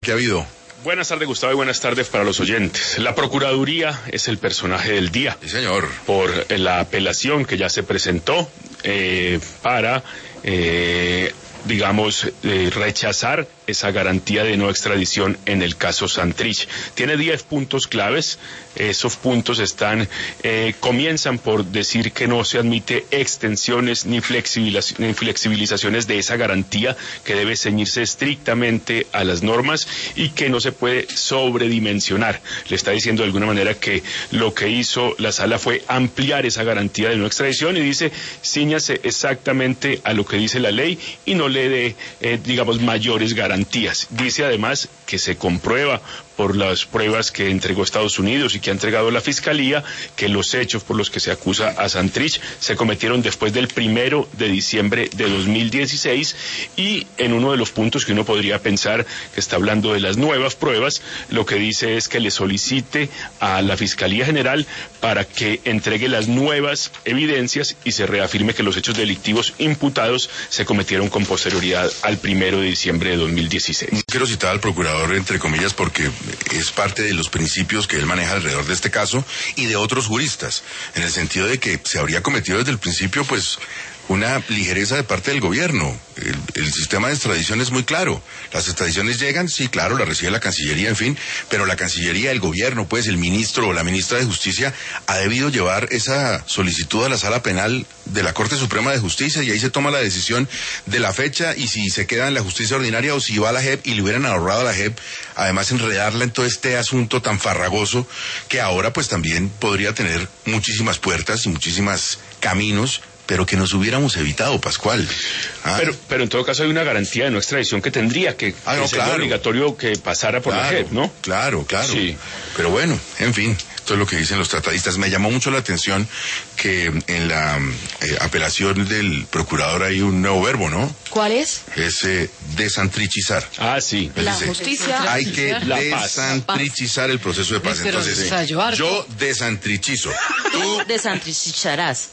¿Qué ha habido? Buenas tardes, Gustavo, y buenas tardes para los oyentes. La Procuraduría es el personaje del día. Sí, señor. Por la apelación que ya se presentó para, rechazar esa garantía de no extradición en el caso Santrich. Tiene 10 puntos claves. Esos puntos comienzan por decir que no se admite extensiones ni flexibilizaciones de esa garantía, que debe ceñirse estrictamente a las normas y que no se puede sobredimensionar. Le está diciendo de alguna manera que lo que hizo la sala fue ampliar esa garantía de no extradición y dice, cíñase exactamente a lo que dice la ley y no le dé, mayores garantías. Dice además que se comprueba por las pruebas que entregó Estados Unidos y que ha entregado la Fiscalía, que los hechos por los que se acusa a Santrich se cometieron después del 1 de diciembre de 2016, y en uno de los puntos que uno podría pensar que está hablando de las nuevas pruebas, lo que dice es que le solicite a la Fiscalía General para que entregue las nuevas evidencias y se reafirme que los hechos delictivos imputados se cometieron con posterioridad al 1 de diciembre de 2016. Quiero citar al procurador entre comillas porque es parte de los principios que él maneja alrededor de este caso y de otros juristas, en el sentido de que se habría cometido desde el principio, pues, una ligereza de parte del gobierno. El sistema de extradición es muy claro. Las extradiciones llegan, sí, claro, las recibe la Cancillería, en fin, pero la Cancillería, el gobierno, pues, el ministro o la ministra de Justicia ha debido llevar esa solicitud a la Sala Penal de la Corte Suprema de Justicia y ahí se toma la decisión de la fecha y si se queda en la justicia ordinaria o si va a la JEP, y le hubieran ahorrado a la JEP, además, enredarla en todo este asunto tan farragoso que ahora, pues, también podría tener muchísimas puertas y muchísimos caminos, pero que nos hubiéramos evitado, Pascual. Pero en todo caso hay una garantía de no extradición que tendría que ser obligatorio que pasara por la JEP, ¿no? Claro. Sí. Pero bueno, en fin, esto es lo que dicen los tratadistas. Me llamó mucho la atención que en la apelación del procurador hay un nuevo verbo, ¿no? ¿Cuál es? Es desantrichizar. Ah, sí. La justicia. Hay que desantrichizar el proceso de paz. Entonces, yo desantrichizo. Tú desantrichizarás.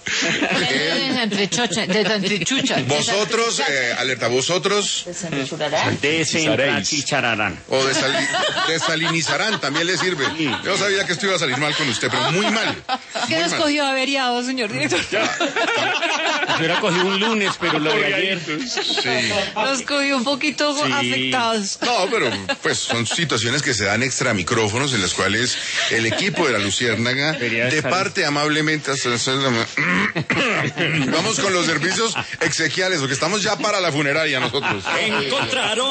Vosotros, alerta, vosotros desentrachicharán. O desalinizarán, también le sirve. Yo sabía que esto iba a salir mal con usted, pero muy mal. ¿Qué nos cogió averiado, señor director? Yo hubiera cogido un lunes, pero lo de ayer. Sí. Nos cogió un poquito afectados. No, pero pues son situaciones que se dan extra micrófonos en las cuales el equipo de la Luciérnaga departe amablemente hasta... Vamos con los servicios exequiales, porque estamos ya para la funeraria nosotros. Encontraron